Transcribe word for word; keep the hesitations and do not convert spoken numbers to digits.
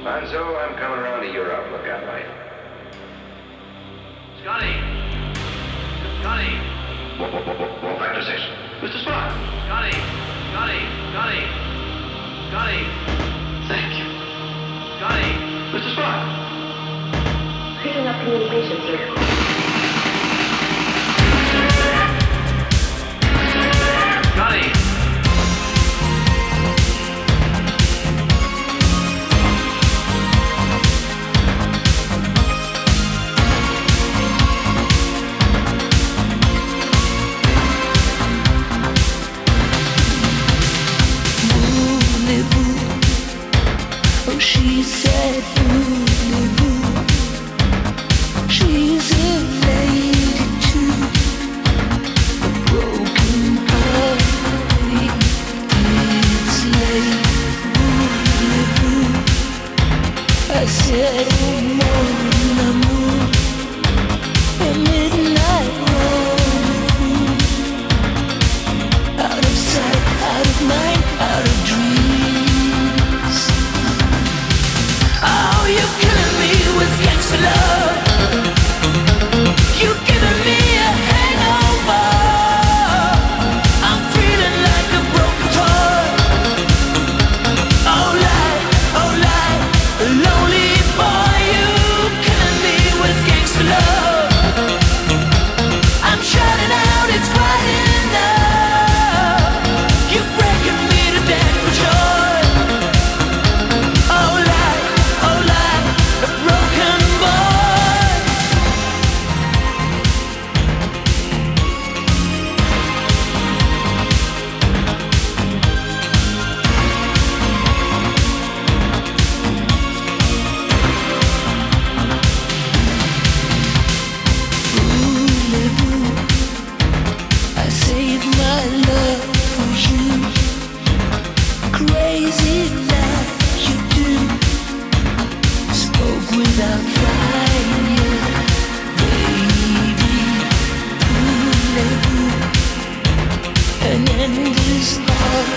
And so I'm coming around to your outlook at life. Scotty! Scotty! What, what, what, what, what factor six? Mister Spock! Scotty! Scotty! Scotty! Scotty! Thank you. Scotty! Mister Spock! Picking up communication, sir. Scotty! Oh, she said, voulez-vous? She's a lady too, a broken heart. It's late, voulez-vous? I said, oh, mon amour, a midnight rendezvous. Out of sight, out of mind, out of dreams. Oh, you're killing me with gangster love. You're giving me a hangover. I'm feeling like a broken toy. Oh, lie, oh, lie, lonely boy. You're killing me with gangster love. I'm shutting out, it's quite enough. You're breaking me to death for joy. Oh, lie, oh, lie, a broken boy. Voulez-vous? I saved my love for you. Crazy like you do. Spoke without fire, baby. Voulez-vous? An endless heart.